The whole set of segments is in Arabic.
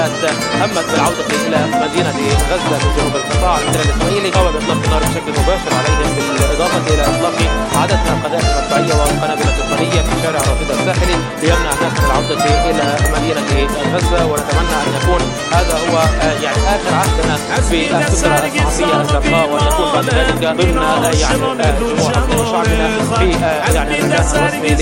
همت بالعودة إلى مدينة غزة من جنوب القطاع. الاحتلال الإسرائيلي قام بإطلاق النار بشكل مباشر عليهم، بالإضافة إلى إطلاق عدد من القذائف المدفعية والقنابل الدخانية في شارع رافد الساحلي ليمنع الناس من العودة إلى مدينة غزة. ونتمنى أن يكون هذا هو يعني آخر عهدنا في الفترة الصحفية الزرقاء، وأن يكون بعد ذلك ضمن جموع شعبنا في يعني الإعلان الرسمي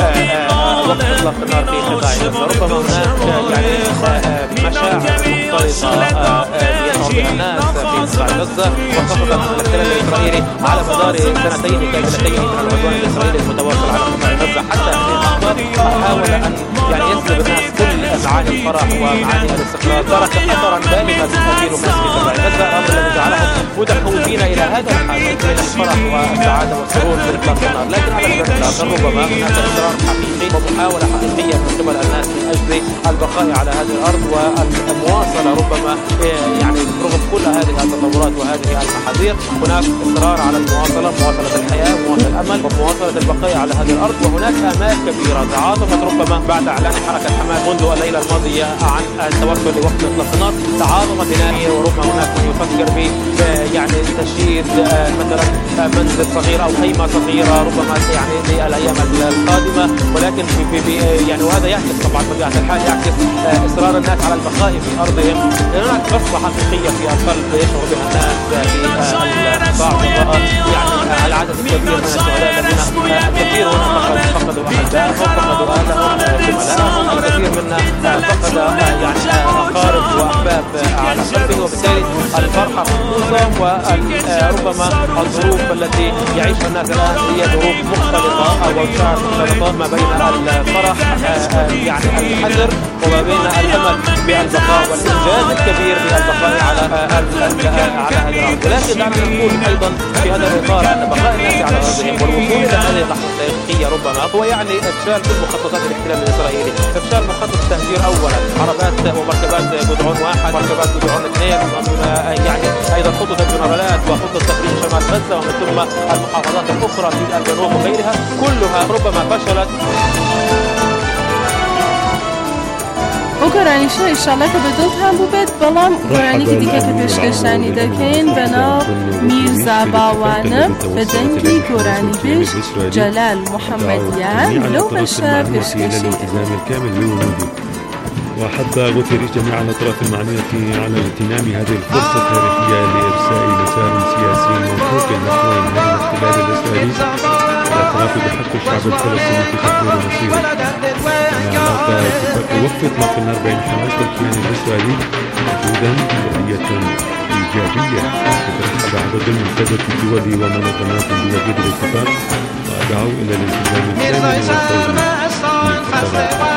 لوقت إطلاق النار في قطاع غزة. ربما هناك يعني مشاعر مختلطة يشعر بها الناس في قطاع غزة، وخاصة الاحتلال الإسرائيلي على مدار سنتين كاملتين من العدوان الإسرائيلي المتواصل على قطاع غزة. حتى هذه اللحظات حاول أن يعني يسلب الناس كل معاني الفرح ومعاني الاستقرار. ترك أثرا بالغا في قطاع غزة، الأمر الذي جعلهم متحولين إلى هذا الحال من الفرح والسعادة والسرور بإطلاق النار. لكن على الجانب الآخر ربما هناك إصرار حقيقي ومحاولة حقيقية من قبل الناس من أجل البقاء على هذه الأرض والمواصلة. ربما يعني رغم كل هذه التطورات وهذه المحاذير هناك إصرار على المواصلة، مواصلة الحياة، مواصلة الأمل ومواصلة البقاء على هذه الأرض. وهناك آمال كبيرة تعاظمت ربما بعد إعلان حركة حماس منذ الليلة الماضية عن التوصل لوقف إطلاق النار. تعاظمت بنائية، وربما هناك من يفكر ب يعني تشييد مثلا منزل صغير أو خيمة صغيرة ربما يعني للأيام القادمة. ولكن يعني وهذا يعكس طبعا طبيعة الحال، يعكس إصرار الناس على البقاء في أرضهم. هناك غصة حقيقية في القلب يشعر بها الناس في القطاع، يعني العدد الكبير من الشهداء الذين الكثير هنا فقدوا أحبائهم، فقدوا أهلهم، زملائهم، الكثير منا فقد يعني أقارب وأحباب على قلبه. وبالتالي الفرحة خصوصا وربما الظروف التي يعيشها الناس الآن هي ظروف مختلطة أو مشاعر مختلطة ما بين الفرح يعني الحذر وما بين الأمل بالبقاء والإنجاز الكبير بالبقاء على هذه الأرض. ولكن دعنا نقول أيضا في هذا الإطار أن بقاء الناس على أرضهم والوصول إلى هذه اللحظة التاريخية ربما هو يعني إفشال كل مخططات الاحتلال الإسرائيلي، إفشال مخطط التهجير أولا، عربات ومركبات جدعون 1، مركبات جدعون 2، يعني أيضا خطة الجنرالات وخطة تقريب شمال غزة ومن ثم المحافظات الأخرى في الجنوب وغيرها، كلها ربما فشلت. گۆرانیشە ئینشاڵڵا کە بەدڵتان بوو بێت، بەڵام گۆرانێکی دیکە کە پێشکەشتانی دەکەین بەناو میرزا باوانم بە دەنگی گۆرانی بێژ جەلال محەممەدیان لەو بەشە پێشکەشی وحتى غفر جميع الأطراف المعنية على اغتنام هذه الفرصة التاريخية لإرساء مسار سياسي موثوق نحو إنهاء الاحتلال الإسرائيلي والاعتراف بحق الشعب الفلسطيني في تطوير مصيره. وقف إطلاق النار بين حماس والكيان الإسرائيلي وجودا رؤية إيجابية تترحب عدد من قادة الدول ومنظمات بوجود الاتفاق ودعوا إلى الالتزام الكامل والفوز.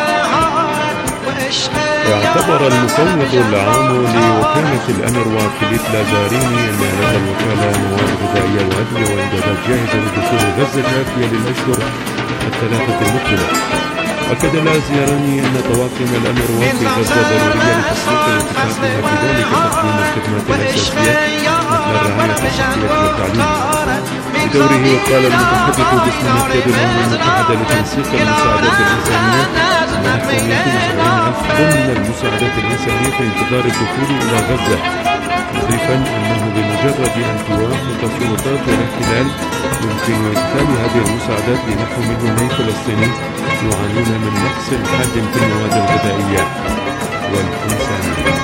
اعتبر المفوض العام لوكالة الأنروا فيليب لازاريني أن لدى الوكالة مواد غذائية وأدوية وإمدادات جاهزة لدخول غزة كافية للأشهر الثلاثة المقبلة. أكد لازاريني أن طواقم الأنروا في غزة ضرورية لتسويق الاتفاق بها، كذلك تقديم الخدمات الأساسية مثل الرعاية الصحية والتعليم. بدوره وقال المتحدث باسم مكتب الأمم المتحدة لتنسيق المساعدات الإنسانية نحو 270,000 ضمن المساعدات الإنسانية في انتظار الدخول إلى غزة، مضيفا أنه بمجرد أن توافق سلطات الاحتلال يمكن إدخال هذه المساعدات لنحو مليوني فلسطيني يعانون من نقص حاد في المواد الغذائية والإنسانية.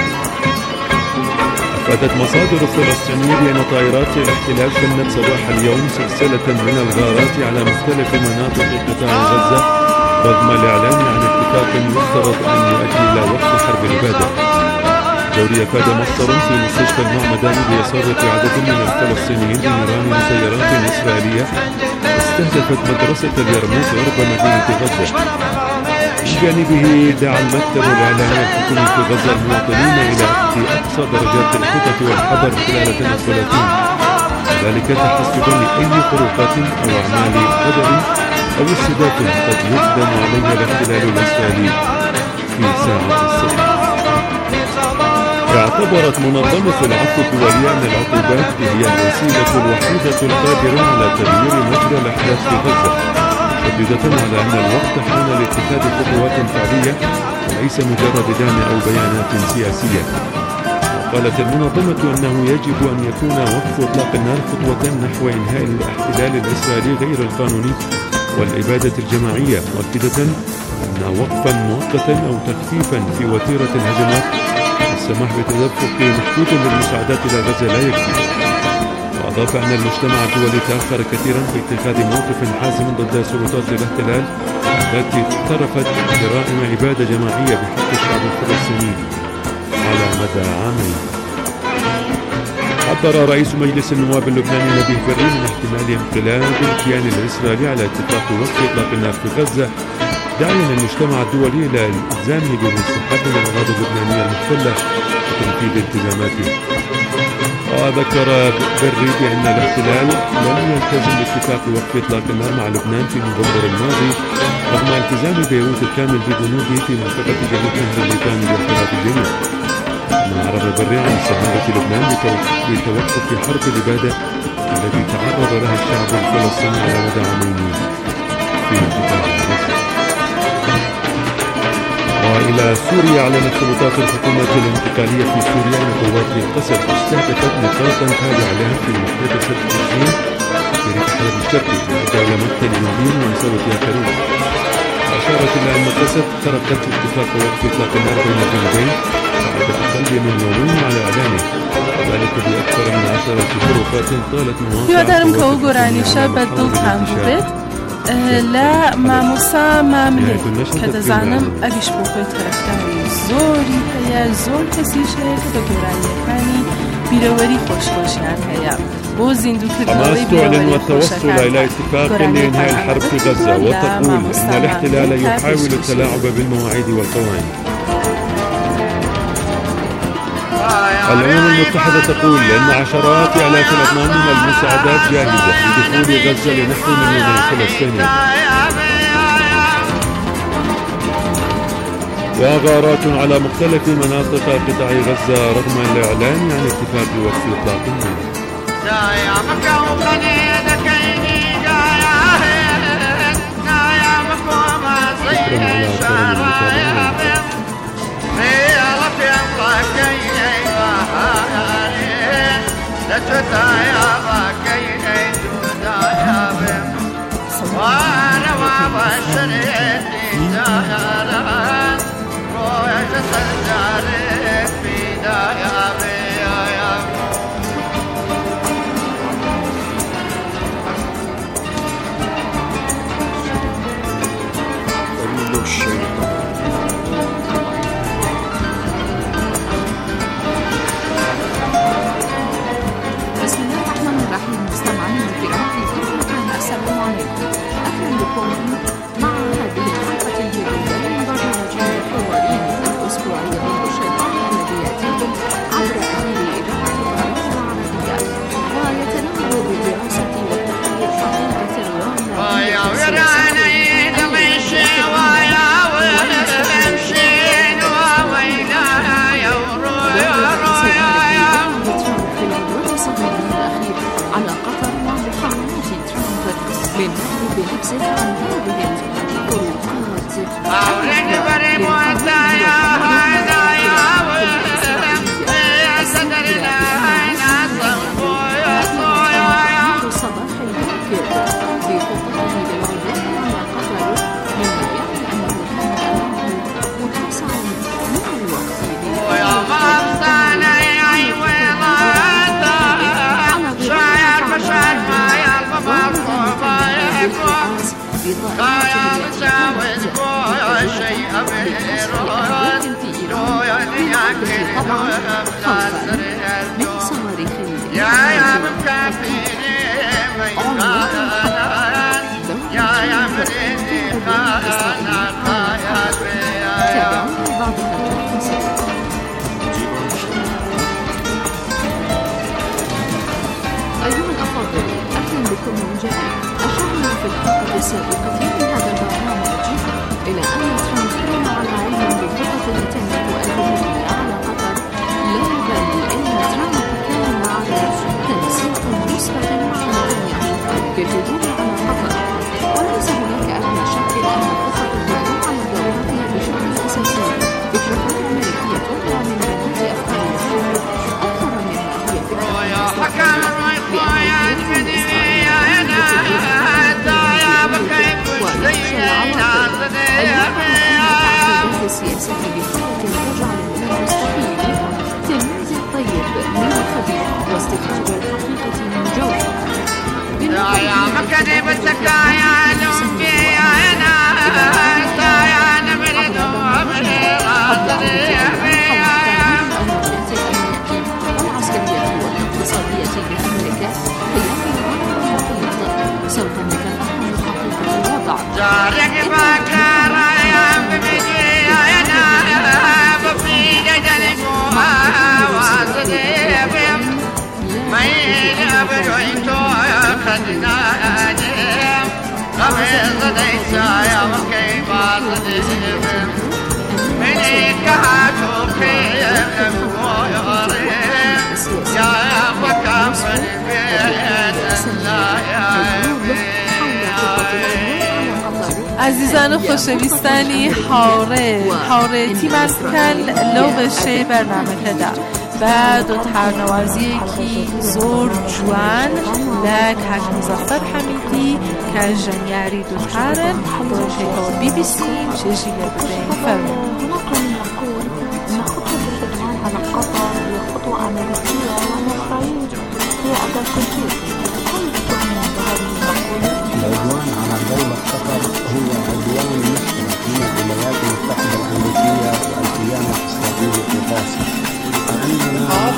أفادت مصادر فلسطينية بأن طائرات الاحتلال شنت صباح اليوم سلسلة من الغارات على مختلف مناطق قطاع غزة رغم الإعلان عن اتفاق يفترض أن يؤدي إلى وقف حرب الإبادة. دوري أفاد مصدر في مستشفى المعمداني بإصابة عدد من الفلسطينيين بنيران مسيرات إسرائيلية استهدفت مدرسة اليرموك غرب مدينة غزة. من جانبه دعا المكتب الإعلامي الحكومي في غزة المواطنين إلى أخذ أقصى درجات الخطط والحذر خلال 33، وذلك تحسبا لأي خروقات أو أعمال قدر أو استهداف قد يقدم عليها الاحتلال الإسرائيلي في ساعة الصبح. اعتبرت منظمة العفو الدولية أن العقوبات هي الوسيلة الوحيدة القادرة على تغيير مجرى الأحداث في غزة، مشددة على أن الوقت حان لاتخاذ خطوات فعلية وليس مجرد دعم أو بيانات سياسية. وقالت المنظمة أنه يجب أن يكون وقف إطلاق النار خطوة نحو إنهاء الاحتلال الإسرائيلي غير القانوني والإبادة الجماعية، مؤكدة أن وقفا مؤقتا أو تخفيفا في وتيرة الهجمات والسماح بتدفق محدود للمساعدات إلى غزة لا يكفي. وأضاف أن المجتمع الدولي تأخر كثيرا في اتخاذ موقف حازم ضد سلطات الاحتلال التي اقترفت جرائم إبادة جماعية بحق الشعب الفلسطيني على مدى عامين. عبر رئيس مجلس النواب اللبناني نبيه بري من احتمال انقلاب الكيان الإسرائيلي على اتفاق وقف إطلاق النار في غزة، داعيا المجتمع الدولي إلى الإلزامه بالانسحاب من الأراضي اللبنانية المحتلة وتنفيذ التزاماته. وذكر بري بأن الاحتلال لم يلتزم باتفاق وقف إطلاق النار مع لبنان في نوفمبر الماضي رغم التزام بيروت الكامل ببنوده في منطقة جنوب نهر الليثاني باحتراف الجميع. ما أعرب بري عن استعادة لبنان لتوقف حرب الإبادة التي تعرض لها الشعب الفلسطيني على مدى عامين في قطاع غزة. وإلى سوريا، أعلنت سلطات الحكومة الانتقالية في سوريا أن قوات القسد استهدفت نقاطا تابعة لها في محافظة حسين في ريف حلب الشرقي وأدى إلى مقتل نبيل وإصابة آخرين. أشارت إلى أن القسد تركت اتفاق وقف إطلاق النار بين الجانبين بعد أقل من يومين على إعلانه، وذلك بأكثر من 10 غرفات طالت مواقع یادم که او گرانیشه بدل هم بود لا ماموسا مامله که دزانم اگش بخوی طرفداری زوری هیا زور کسیشه که به گرانیکانی بیروری خوشخوشیان هیا بو زندو حماس تعلن التوصل إلى اتفاق لإنهاء الحرب في غزة وتقول أن الاحتلال يحاول التلاعب بالمواعيد والقوانين. الأمم المتحدة تقول أن عشرات آلاف الأطنان من المساعدات جاهزة لدخول غزة لنحو مليوني فلسطيني. وغارات على مختلف مناطق قطاع غزة رغم الإعلان عن اتفاق وقف إطلاق النار. شكرا على طول المتابعة. بسم الله الرحمن الرحيم. مستمعينا الكرام، السلام عليكم. أهلا بكم مع هذه الحلقة الجديدة من برنامج الحواري الأسبوعي الشيطاني الذي يأتيكم عبر أثير إذاعة القناة العربية ويتناول بدراسة وتحليل حقيقة الرواية على قطر ومحاولات ترامب للنهي بنفسه عن هذه الطرقات صباح الباكر بخطته للعبور على قطر مما يعني أنه كان أمامه متسع من الوقت من صواريخ أيها الأفاضل، أهلا بكم من جديد. أشرنا في الحلقة السابقة من هذا البرنامج إلى أن ترامب كان على علم بخطة نتنياهو الهجومية على قطر، لا بل إن ترامب كان على تنسيق مسبق مع نتنياهو للهجوم عزیزان خوشویستانی حاره تیمسکل لو بشه برنامه کده و دو ترنوازی که زور جوان لک حک مزفر حمیدی که جنیاری دو ترن بروشیکا بی بی سی چجیه بدهیم فرمون. على قطر هي خطوة أمريكية وإسرائيل هي أداة تركية. العدوان على دولة قطر هو عدوان مشترك من الولايات المتحدة الأمريكية والكيان الإسرائيلي القاسي. فعندنا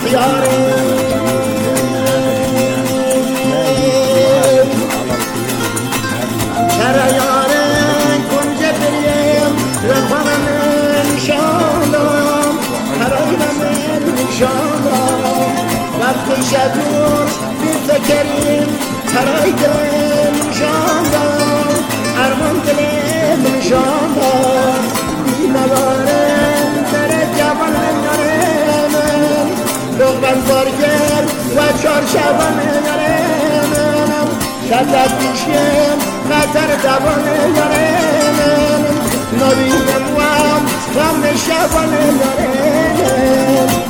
شريان كن جبريم رغم من شالم هرينا من شالم وقت شدور بفكرين هرينا من شالم أرمان دلم من شالم نوارم ترجبان نرمم رغم برگر و چارشبان نرمم شدت بیشیم خطر دوان یارم نبیدم وام غم شبان یارم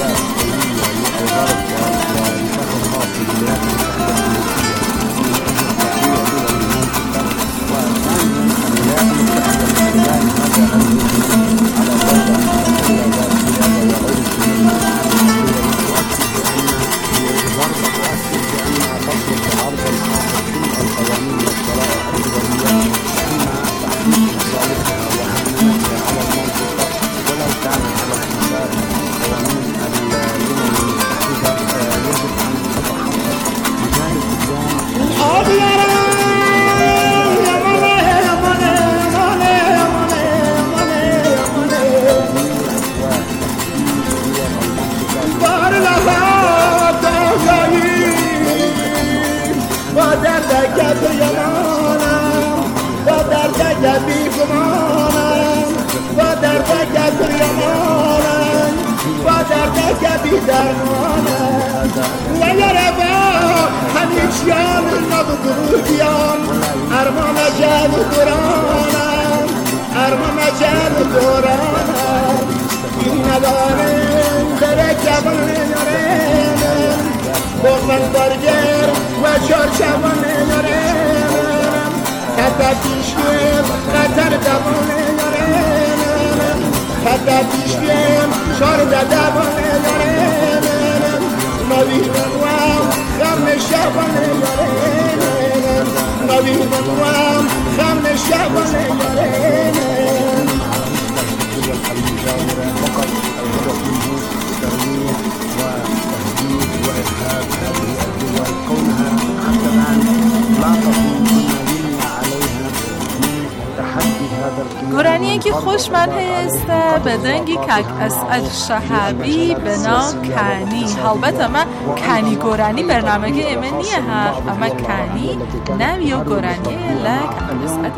گرانیه که خوشمن هسته بدنگی کک اسعد شهابی بنا کانی البته اما کانی گرانی برنامه امنیه ها اما کانی نوی و گرانیه لک اسعدی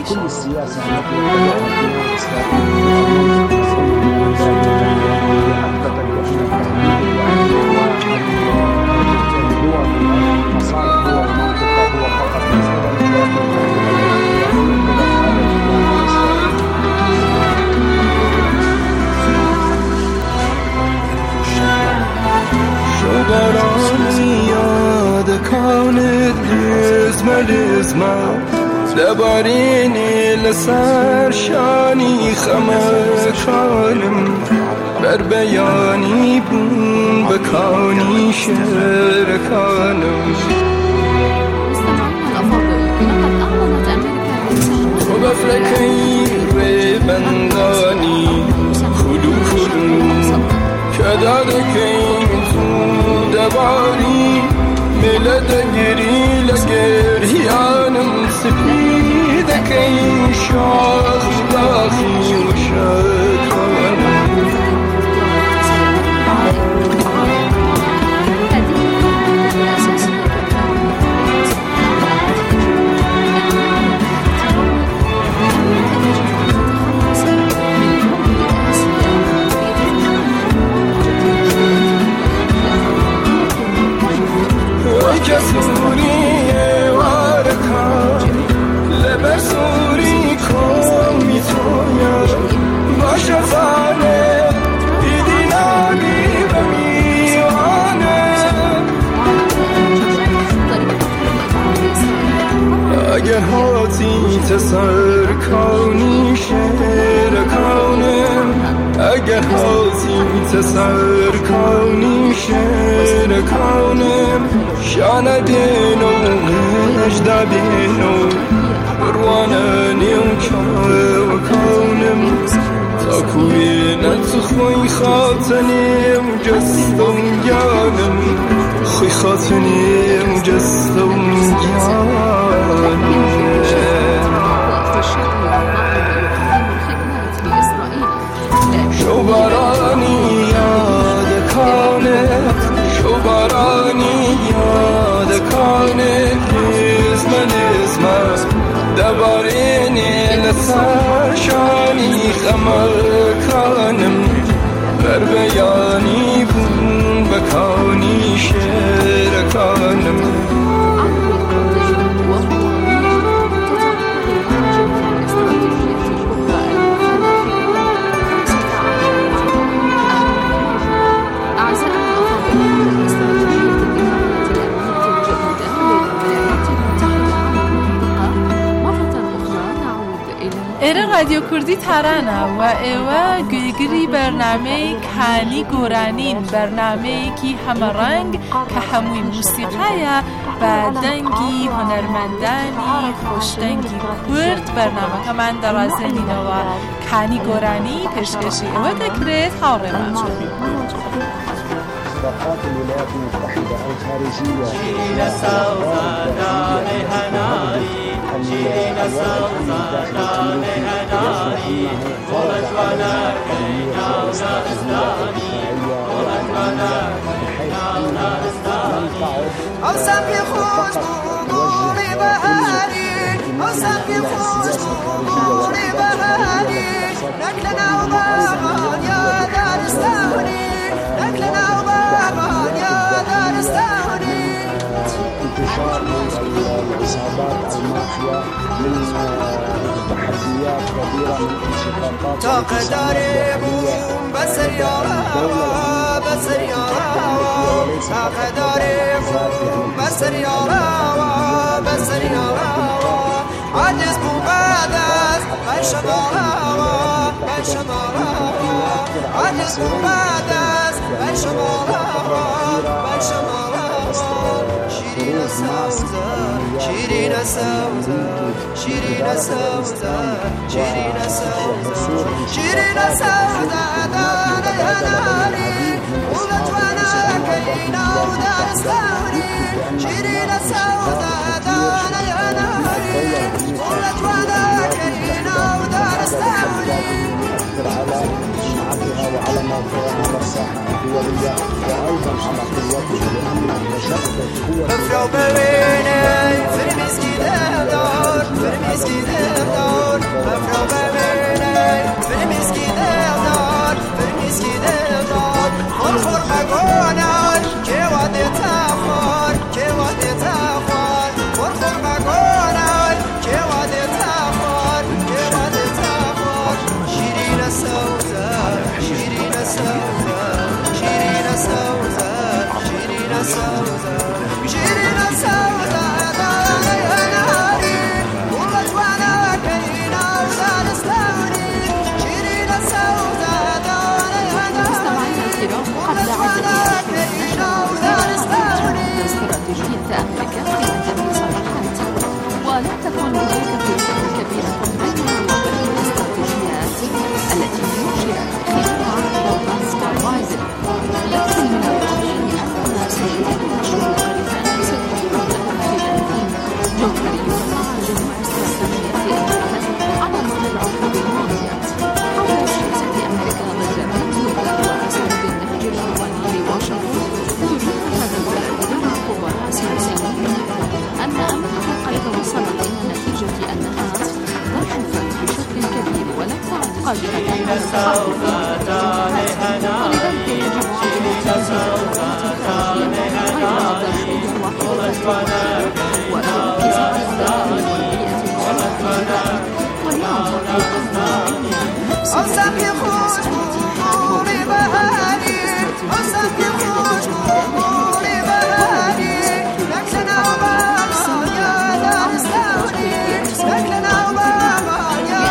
برانی یاد کانت لزمه لبارینی لسر شانی خمکانم بر بیانی بون بکانی شرکانم و بفرکی ریبندانی خلو کداد کین دباری ملت گری لگریانم سپید کین شاخ داخی و شکانم کسوری وارکان لبسوری کن کانی شعر کانم اگر خواستیم تسر کانی شعر کانم شاندین و مجدبین و روانانیم که و کانم تا کوینت خوی خاطنیم جستم گانم خوی خاطنیم جستم گانم شوبرانی یاد کانه شوبرانی یاد کانه نزمه دبارینی لسرشانی خمر کانم بر بیانی بون بکانی شعر کانم ایره رادیو کردی ترانه و ایوه گویگری برنامه کانی گورانین برنامه کی همه رنگ که هموی موسیقیه و دنگی هنرمندانی خوشدنگی کرد برنامه که من درازنین و کانی گورانی پیشکشی ایوه دکرت هاوره استضافات الولايات المتحدة الخارجية شيرين سوزة داني هناري شيرين سوزة داني هناري ولد ونركينا ونرستاني ولد ونركينا ونرستاني أوسم يخوش بغوري بهاري أوسم يخوش بغوري بهاري نكلنا وضامان يا دارستاني نكلنا وضامان يا دارستاني انتشار العصابات المافيا من تحديات كبيرة من انشقاقات تقدري بوم بسر يا راوا بسر يا راوا تقدري بوم بسر يا راوا بسر يا راوا عجز مبادس بشما راوا بشما راوا عجز مبادس بشما راوا بشما راوا شيرين سوزة شيرين سوزة شيرين سوزة شيرين سوزة شيرين سوزة داني هناري ولد وانا كينا ودارستاني شيرين سوزة داني هناري ولد وانا كينا ودارستاني على شعبها وعلى موقعها على الساحة الدولية وأيضا على قوته لأنها تشكلت قوة افرو ببيني في المسجد الدار في المسجد الدار افرو ببيني في المسجد الدار في المسجد الدار خور مقونر كي ودي تخور كي ودي تخور خور مقونر كي ودي تخور كي ودي تخور شيرين سوزة شيرين سوزة شيرين سوزة شيرين سوزة شيرين سوزة داني هناري ولد وانا كينا ودارستاني شيرين سوزة داني هناري ولد وانا كينا ودارستاني استراتيجية أمريكا خلال جميع صفحات ولا تكون هناك فرق كبيرة بين الواقع والاستراتيجيات التي نشرت خلال عقد باستا وايزن لكن من الواضح أننا سيتم نشر قريبا ستكون لها جوهري ومعالم واستراتيجية انتهت على مر العقود الماضية حول سياسة أمريكا ضد تنزيل وأسباب النهج الألماني لواشنطن يشير هذا البلد مع خبراء سياسيين أن أمريكا قد وصلت إلى نتيجة أنها ضعفت بشكل كبير ولم تعد قادرة على التحرك ولذلك يجب على التنظيمات الخارجية غير ضرورية واحدة والتركيز على الداخل والبيئة المحيطة والنهضة أوسم يخوش بغوري بهاري أوسم يخوش بغوري بهاري نكلنا وضامان يا دارستاني نكلنا وضامان يا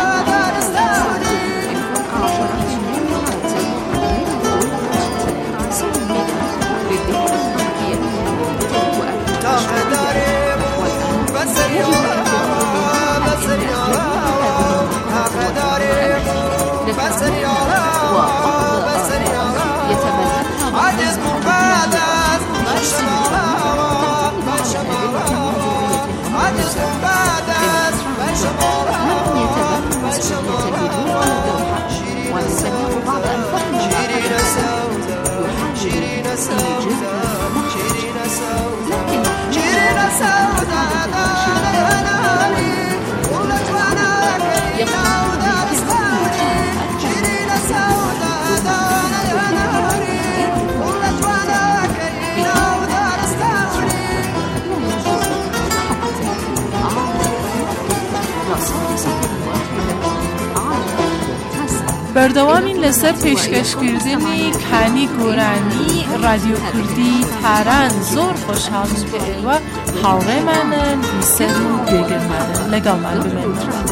بەردەوامین لەسەر پێشکەشکردنی کانی گۆرانی رادیۆ کوردی تاران زۆر خۆشحاڵین کە ئێوە هاوڕێمانن بیسەر و گوێگرمانن لەگەڵمان ببن.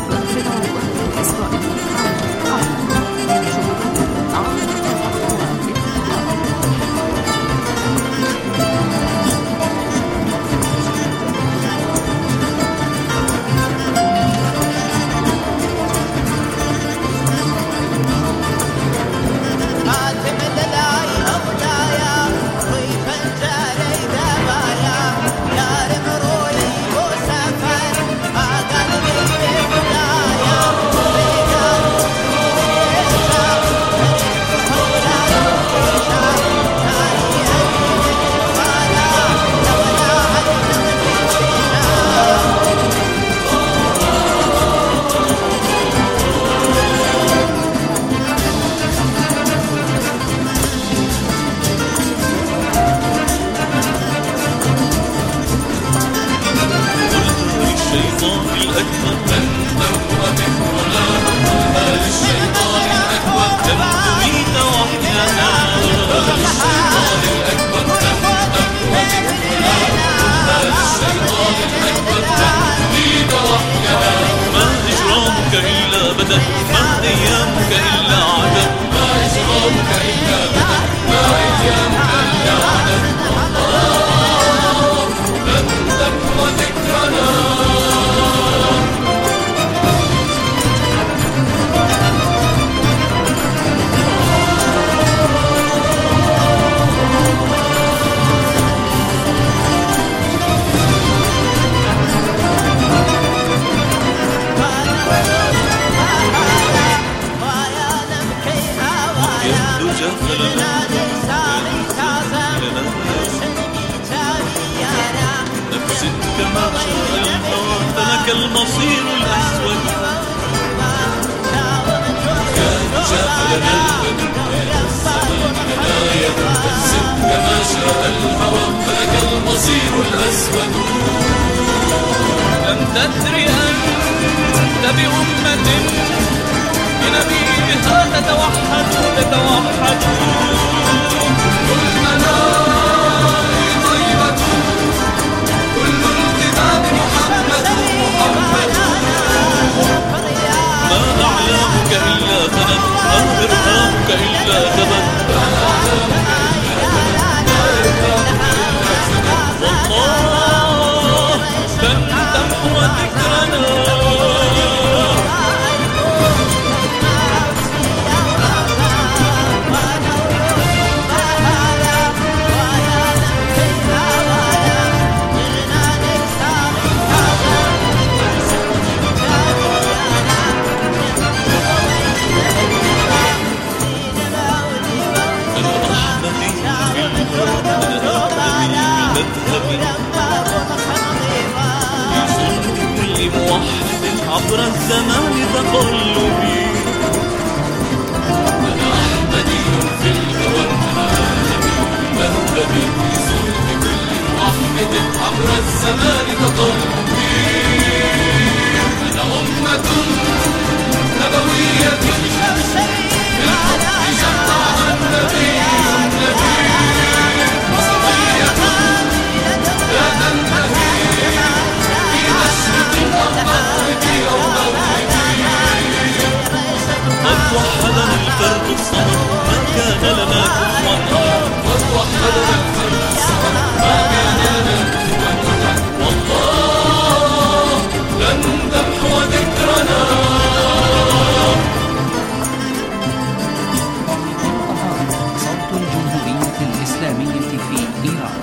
لم تدري أنت بأمة بنبيها تتوحد كل منار طيبة كل الكتاب محمد ما أعلامك إلا ثنى ما إرهامك إلا ثمن والله لن تمحو ذكرنا عبر الزمان تقلبي أنا أحمدي في الهوى مهتبي في صلب كل موحد عبر الزمان تقلبي أنا أمة نبوية بالحق جمعها النبي وصبية لا تنتهي في مشرق الأرض قد وحدنا الفرد الصمد ما كان لنا كفوا قد وحدنا الفرد الصمد ما كان لنا كفوا والله لن تمحو ذكرنا. صوت الجمهورية الإسلامية في إيران.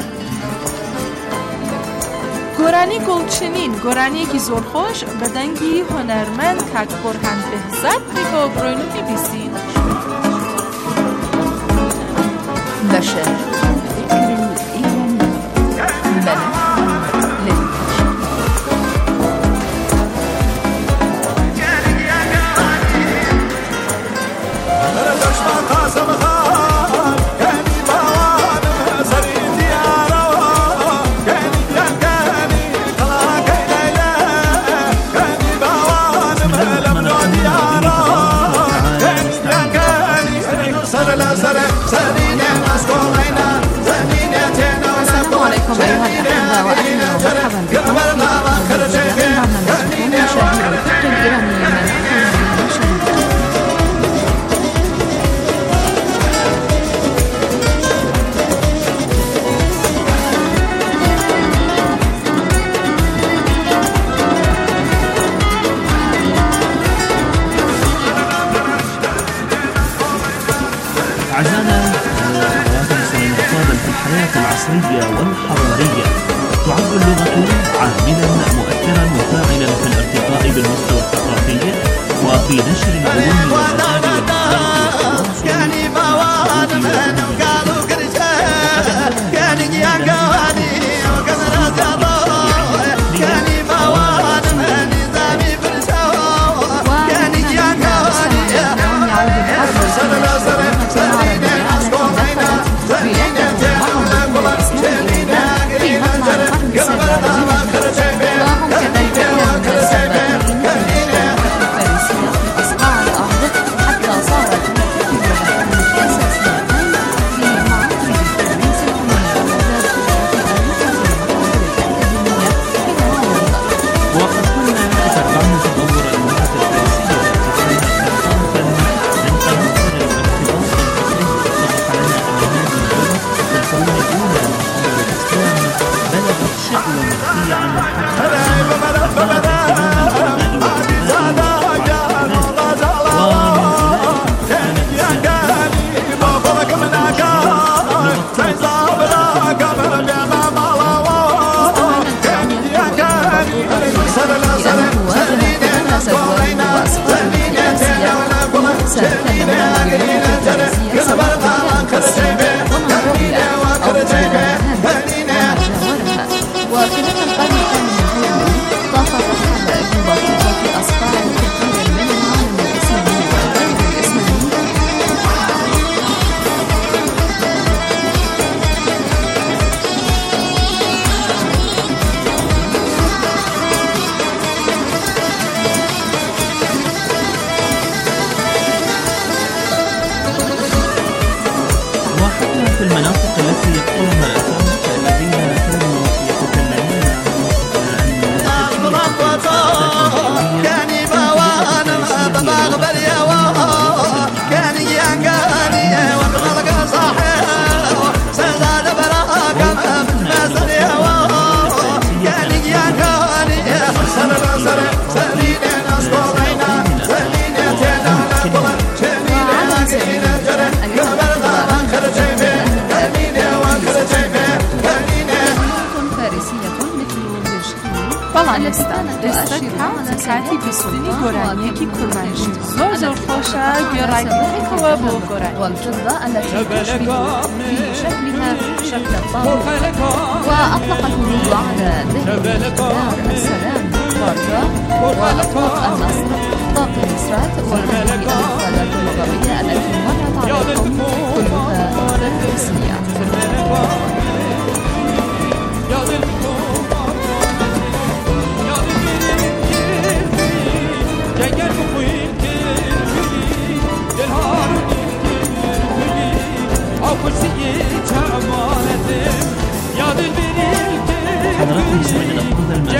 گۆرانی گوڵچنین گۆرانیەکی زۆر خۆش بە دەنگی هۆنەرمەند کاک بورهان بهزاد بۆ بڕۆین و بیبیسین بەشە Yeah. العصرية والحضارية. تعد اللغة عاملا مؤثرا وفاعلا في الارتقاء بالمستوى الثقافي وفي نشر العلوم والآداب في المناطق التي يقتلها الأسامك الذين كانوا يتكلمون ئێستاکە کاتی بیستنی گۆرانیەکی کورمانشت زۆر زۆر خۆشە گێڕایکەوە بۆ گۆرانی والفضة التي تشبه في شكلها شكل الطاولة. وأطلق الهنود على ذهن دار السلام باركا وأطلق النصر طاقم نصرات وهذه المفردات اللغوية التي مرت عليكم كلها فرنسية. حضراتكم سمعنا أفضل ما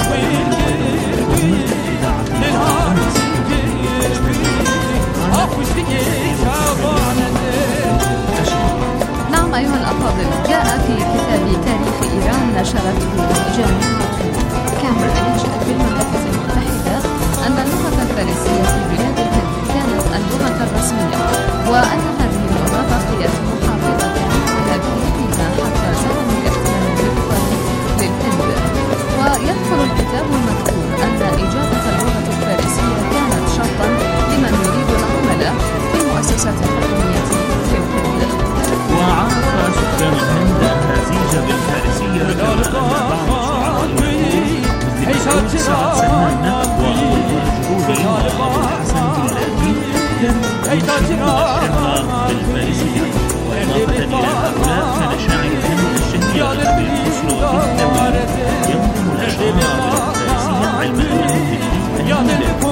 نعم أيها الأفاضل، جاء في كتاب تاريخ إيران نشرته جامعة كامبريدج بالولايات المتحدة أن اللغة الفارسية في بلاد الهند كانت اللغة الرسمية، وأن هذه اللغة بقيت محافظة على كيانها حتى زمن الاحتلال البريطاني للهند. ويذكر الكتاب المذكور أن إجابة اللغة الفارسية كانت شرطا لمن يريد العمل في مؤسسات حكومية في الهند. وعرف سكان الهند الهزيج بالفارسية بعض شعراء مثل سعد سلمان وأبو الحسن الجلالي كانوا ينشرون الشعر بالفارسية. وإضافة إلى هؤلاء كان شاعر الهند الشهير بالحسن والتويل ينظم الأشعار بالفارسية علم أنه في الهند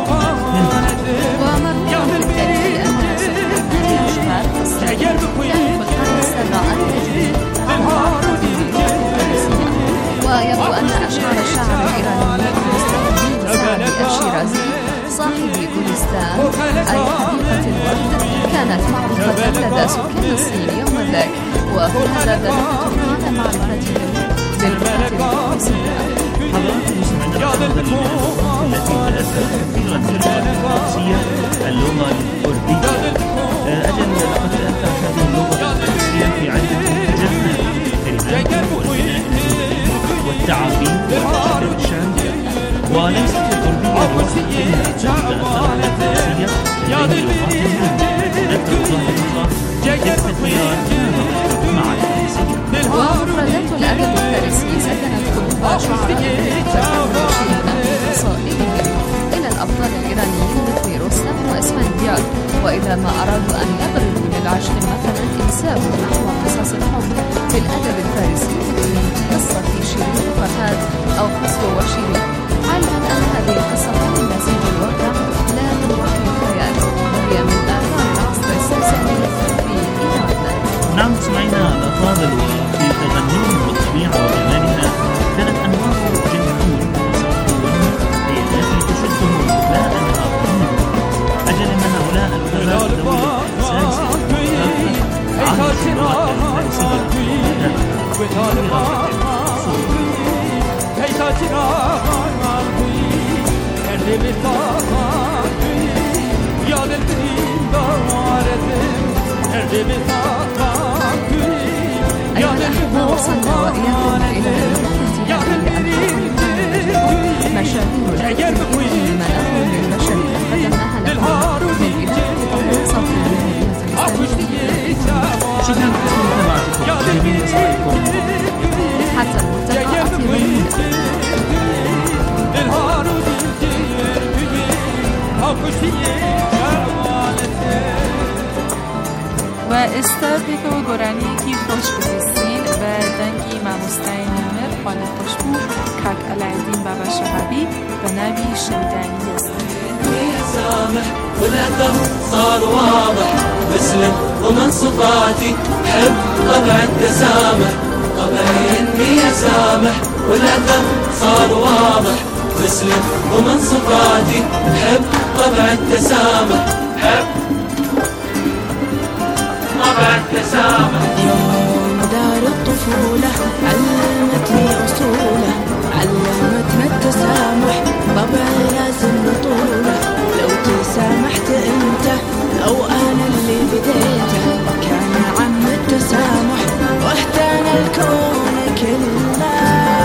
ومرة في التاريخ أن سكان هذه الأشعار كانوا في القرن السابع الهجري ويبدو أن أشعار الشاعر الإيراني سعد الشيرازي صاحب جولستان أي حديقة الورد كانت معروفة لدى سكان الصين يوم ذاك، وفي هذا دلالة على معرفتهم باللغة الفارسية. حضراتكم سمعنا التي تأثرت كثيرا في اللغة الفارسية اللغة الكردية. أجل لقد تأثرت هذه اللغة الفارسية في عدة اتجاهات. وليست الكردية بوحدها تأثر الفارسية لديه لغات مهمة تذكر ظاهرة كيف الديار مع الفارسية. ومفردات الأدب الفارسي سكنت كتب شعراء قصائدهم إلى الأبطال الإيرانيين مثل رستم وإسفنديار، وإذا ما أرادوا أن يضربوا للعشق مثلا انسابوا نحو قصص الحب في الأدب الفارسي مثل قصة شيرين وفرهاد أو خسرو وشيرين، علما أن هذه القصة من نسيج الواقع لا من وحي الخيال، وهي من آثار العصر الساساني في إيران. نعم سمعنا الأفاضل، وفي تغنيهم والطبيعة وجمالها كانت أنواع جميلة وسطوة هي التي تشدهم لا أنها أقوم أجل أن هؤلاء الأدباء ذوي الإحساس عن الشراء الفارسية أيها الأحبة، وصلنا وإياكم إلى النقطة التي مشاهير المناخ للبشر قدمناها لكم من إذاعة صوت الجمهورية شكرا لكم جميع إصداركم حتى الملتقى و استربیک و گرانی کی خوش بزیستین و دنگی ماموستای نامر خانه خوش بود کاک العدین بابا شهابی و نبی شودانی يا سامح والأثر صار واضح مسلم ومن صفاتي حب طبع التسامح طبع إني يا سامح والأثر صار واضح مسلم ومن صفاتي حب طبع التسامح حب طبع التسامح. يوم دار الطفولة علمتني أصوله علمتنا التسامح طبعا لازم بطولة لو تسامحت انت أو أنا اللي بديته كان عم التسامح واحتانا الكون كله.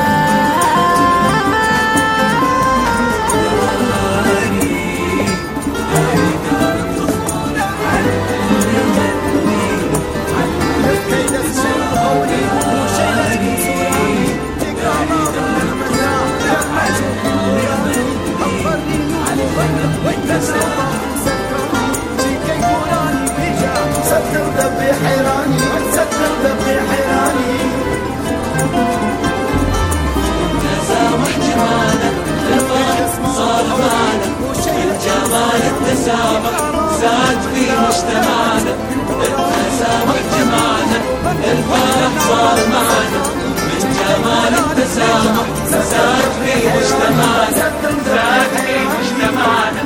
تسامح جمالك الفرح صار مالك الجمال التسامح زاد في مجتمعنا التسامح جمالك الفرح صار مالك من جمال التسامح زاد في مجتمعنا زاد في مجتمعنا.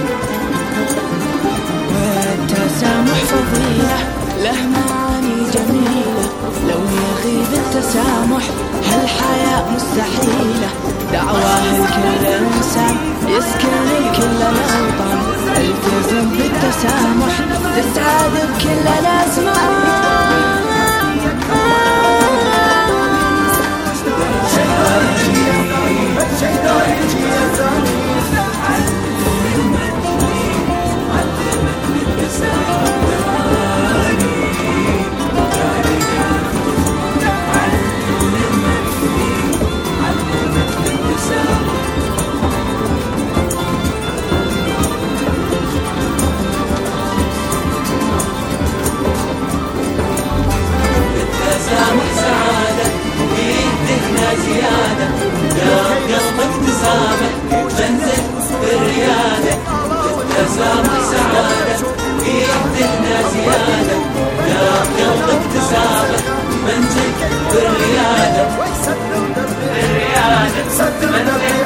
والتسامح فضيلة له معاني جميلة لو يغيب التسامح هالحياة مستحيلة دعواه لكل إنسان يسكن الكل الأوطان التزم بالتسامح تسعد بكل الأزمان. التسامح سعادة بيدهنا زيادة يا قلبك تسامح تنزل بالريادة التسامح سعادة بيدهنا زيادة يا قلبك تسامح منزل بالريادة بالريادة منزل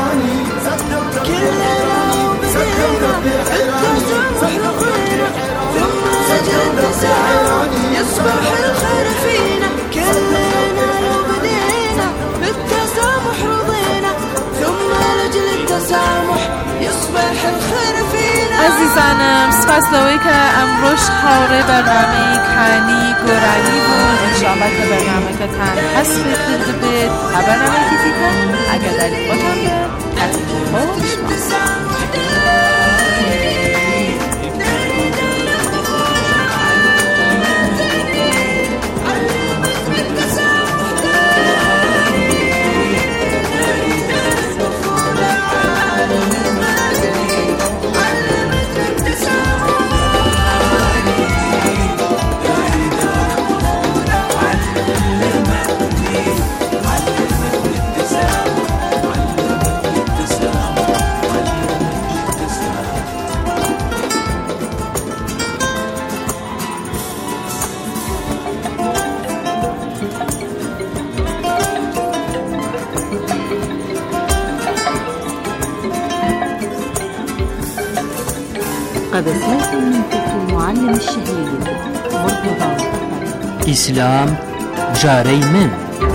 كلنا وبدينا التسامح رضينا ثم أجل التسامح يصبح الخير فينا كلنا وبدينا التسامح رضينا ثم أجل التسامح يصبح الخير فينا. عزیزانم سپاس لەوەی کە ئەمڕۆش هاوڕێ بەرنامەی کانی گۆرانی بوون. ئینشاءالله البته برنامه‌کتان حسب دبید برنامه دیگر اگر دارید باتم خوش قد أسلمت من فكر المعلم الشهيد مرتضى إسلام جاري من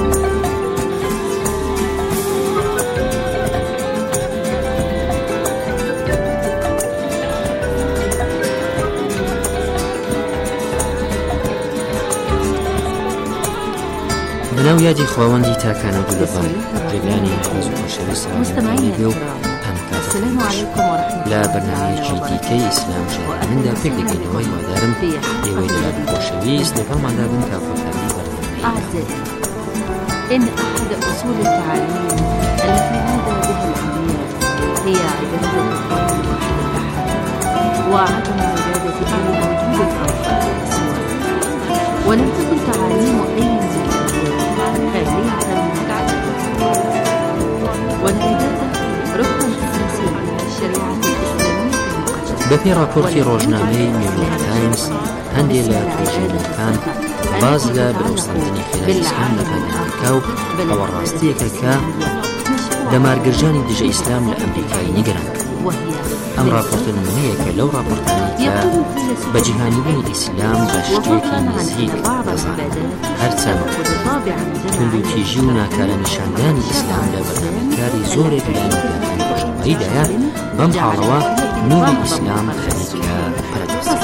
بناو يادي خواندي تاكانا بلبان جباني خزو مستمعين السلام عليكم ورحمة الله لا برنامج جديد إسلام جاري من دا فكر كنوي ودارم يويد لاب بوشويس لقام على بنت أفضل أعزائي إن أحد أصول التعاليم التي نادى بها الأنبياء هي عبادة الله الواحد الأحد وعدم عبادة أي موجود آخر سواه ولم تكن تعاليم أي من الأنبياء خالية من التعاليم والعبادة ركن أساسي من الشريعة الإسلامية المقدسة بەپێی راپۆرتی ڕۆژنامەی نیویۆرک تایمز هەندێک لە توێژینەکان باز لە بنووساندنی خێرای ئیسلام لە ئەمریکا و ئەوە ڕاستیەکە کە دەمارگرژانی دژە ئیسلام لە ئەمریکای نیگەران ئەم راپۆرتە نمونەیە کە لەو راپۆرتانی کە بە جیهانیبوونی ئیسلام بە شتێکی نزیک دەزانێت هەرچەند تند و تیژی و ناکارە نیشاندانی ئیسلام لە بەرنامەکاری زۆرێک لە میدیاکانی ڕۆژنامەییدایە بەم حاڵەوە نوری ئیسلام خەریکە پەرەدەست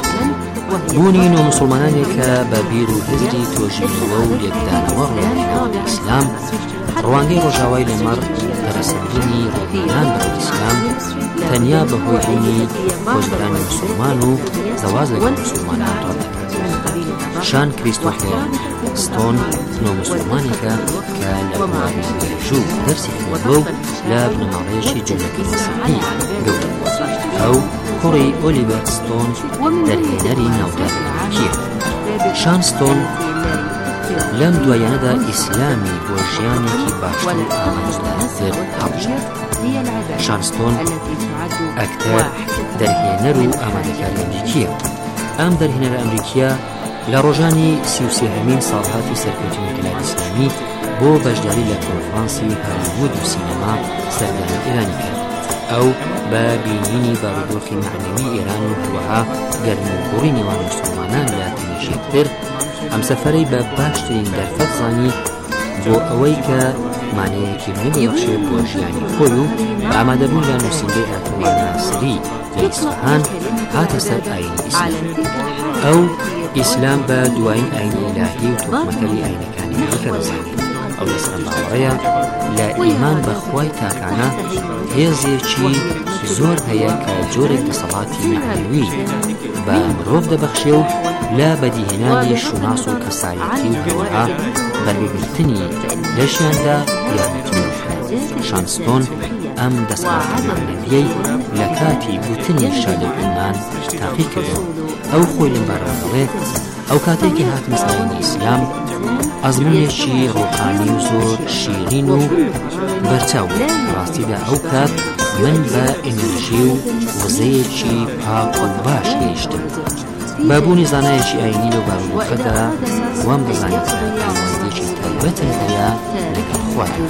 بوونین و مسلمانانێکە بە بیر و هزری تۆژینەوە و لێکدانەوە ڕێناوی ئیسلام ڕوانگەی ڕۆژاوای لەمەڕ پەرەسەندنی ڕێگەیان بەرەو ئیسلام تەنیا بەهۆی بوونی کۆزبرانی مسلمان و زەواز لەگەڵ مسلمانان ڕەدەکات شان کریستۆفەر ستۆن نۆ مسلمانێکە کە لە بواری مێژوو دەرسی خوێندووە و لە بنەماڵەیەکی جوولەکەی مەسیحی گەورە ئەو کوڕی ئۆلیڤەر ستۆن دەرهێنەری ناوداری ئەمریکیە شان ستۆن لەم دوایانەدا ئیسلامی بۆ ژیانێکی باشتر و ئامانجدارتر هەڵبژێت شان ستۆن ئەکتەر دەرهێنەر و ئامادەکاری ئەمریکیە ئەم دەرهێنەرە ئەمریکیە لە ڕۆژانی 33 ساڵهاتی سەرکەوتنی ویلایەتی ئیسلامی بۆ بەشداری لە کۆنفرانسی هەلیوود و سینەما سەردانی ئێرانی کرد ئەو بە بینینی بارودۆخی معنەوی ئێران و هەروەها گەرموگوڕی نێوان مسلمانان لە تەنیشێتتر ئەم سەفەرەی بە باشترین دەرفەت زانی بۆ ئەوەی کە مانەیەکی نەبەخشێت بۆ ژیانی خۆی و بە ئامادەبوون لە نووسینگەی ئەتۆمی ناسری لە ئیسفەهان هاتە سەر ئاینی ئیسلام ئەو ئیسلام بە دوایین ئاینی ئیلاهی و تۆکمەکەری ئاینەکانی دیکە دەزانێت ئەو لەسەر باوەڕەیە لە ئیمان بەخوای تاکانە هێزێکی زۆر هەیە کە جۆرێک دەسەڵاتی معنەوی بە مرۆڤ دەبەخشێ و لە بەدیهێنانی شوناس و کەسایەتی و هەروەها بەرگرتنی لەشیاندا یارمەتی شان ستۆن ئەم دەسەڵاتە معنەویەی لە کاتی گوتنی شادە ئیمان تاقی کردەوە ئەو خۆی لەم بارەوە دەڵێت ئەو کاتێکی هاتم سەرەوەی ئیسلام ئەزمونێکی ڕۆحانی و زۆر شیرین و بەرچاو ڕاستیدا ئەو کات من بە ئێنەرژی و وزەیەکی پاک و باش گەیشتم بەبوونی زانایەکی ئاینی لەو بارودۆخەدا وام دەزانێت پەیوەندێکی تایبەتم هەیە لەگەڵ خوایە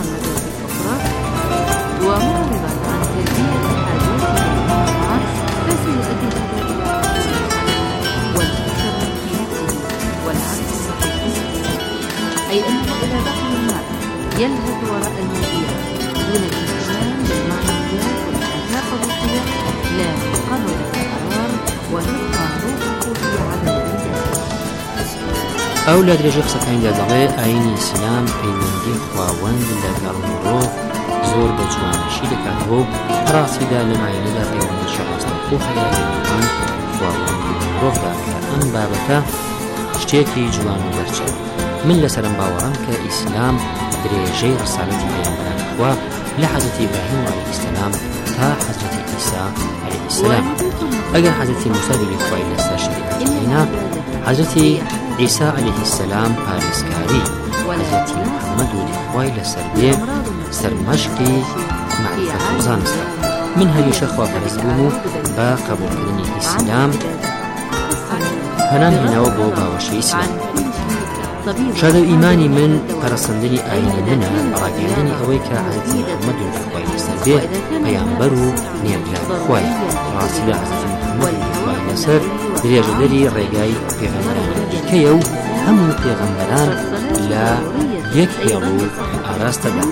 أي أنه إذا بقي المرء يلهث وراء المواضيع دون الالتزام بالمعنويات والآفاق الروحية لا يقرر القرار ويبقى روحه في عدم الانتهاء ئەو لە درێژە قسەکانیدا دەڵێ ئاینی ئیسلام پەیوەندی خواوەند لەگەڵ مرۆڤ زۆر بە جوانشی دەکاتەوە و ڕاستیدا لەم ئاینەدا پەیوەندیشی ڕاستەوخۆ هەیە لەگەڵ خواوەندی مرۆڤدا کە ئەم بابەتە شتێکی جوان و بەرچاو. من لەسەرم باوەڕم کە ئیسلام درێژەی ڕسالەتی پێغەمبەرانی خوا لە حەزرەتی ئیبراهیم عەلەیهی السەلام تا حەزرەتی ئیسا عەلەیهی السەلام. ئەگەر حەزرەتی موسا دووری خوای لەسەر شریعەتی هێنا، حەزرەتی ئیسا عەلەیهی السەلام پارێزکاری، حەزرەتی محەممەد دووری خوای لەسەر بێ سەرمەشقی معرفەت و زانستە. من هەمیشە خواپەرست بووم و بە قبولکردنی ئیسلام پەنام هێناوە بۆ باوەشی ئیسلام. شادە و ئیمانی من پەرەسەندنی ئاینی منە ڕاگەیاندنی ئەوەی کە حەزرەتی محەممەد دووری خوای لەسەر بێ پەیامبەر و نێردرای خوای. ڕاستیدا حەزرەتی محەممەد دووری خوای لەسەر درێژەدەری ڕێگای پێغەمبەرانی دیکەیە و هەموو پێغەمبەران لە یەک پێڵ و ئاراستەدا.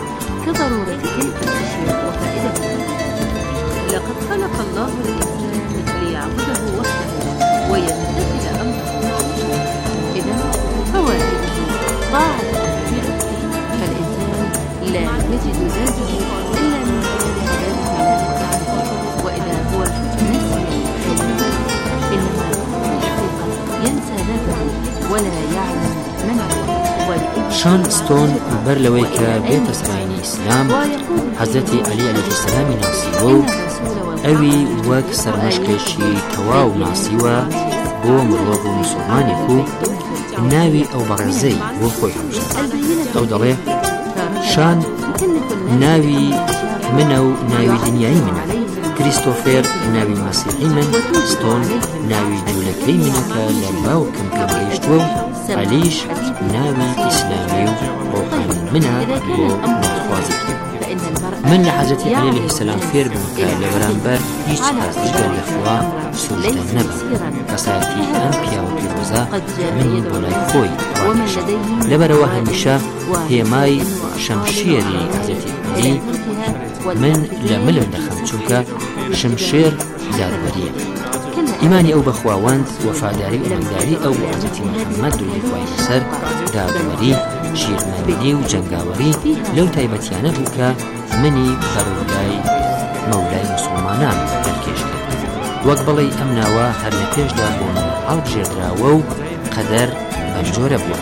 لقد خلق الله الإنسان ليعبده وحده ويمتثل أمره. إذا فوائده طاعة ربه، فالإنسان لا يجد ذاته إلا من خلال هداية الله. وإذا هو نسي كلمة إنما الحقيقة ينسى ذاته ولا يعلم من هو. شان ستون بەر لەوەی کە بێتە سەرایەنی ئیسلام حەزرەتی عەلی عەلەیهی السەلامی ناسیوە و ئەوی وەک سەرمەشقێکی تەواو ناسیوە بۆ مرۆڤ و موسڵمانێک و ناوی ئەو بەڕێزەی بۆ خۆی هەڵبژێت. ئەو دەڵێ شان ناوی منە و ناوی دنیایی منە، کریستۆفێر ناوی مەسیحی من، ستۆن ناوی جوولەکەی منە کە لە باوکم پێم گەیشتووە و عەلیش ناوی ئیسلامی و ڕۆحانی منە بۆ ناخوازی کرد. من لە حەزرەتی عەلی عەلەیهی السەلام فێر بووم کە لە بەرامبەر هیچ کەس جگەر لە خوا سوژدە نەبم. کەسایەتی ئەم پیاوە پیرۆزە من بۆ لای خۆی ڕاکێشا. لەبەرەوە هەمیشە هێمای شەمشێری حەزرەتی عەلی من لە ملم دەخەم، چونکە شمشێر داربەریە. ئیمانی ئەو بە خواوەند، وەفاداری و ئەمەنداری ئەو بۆ حەزرەتی محەممەد دووری خوای لەسەر، دادوەری، ژیرمەندی و جەنگاوەری لەو تایبەتیانە بوو کە منی بەڕێوەلای مەولای موسڵمانان دەرکێشت. وەک بڵێ ئەم ناوە هەر لە پێشدا بۆ من هەڵبژێردراوە و قەدەر بەم جۆرە بووە.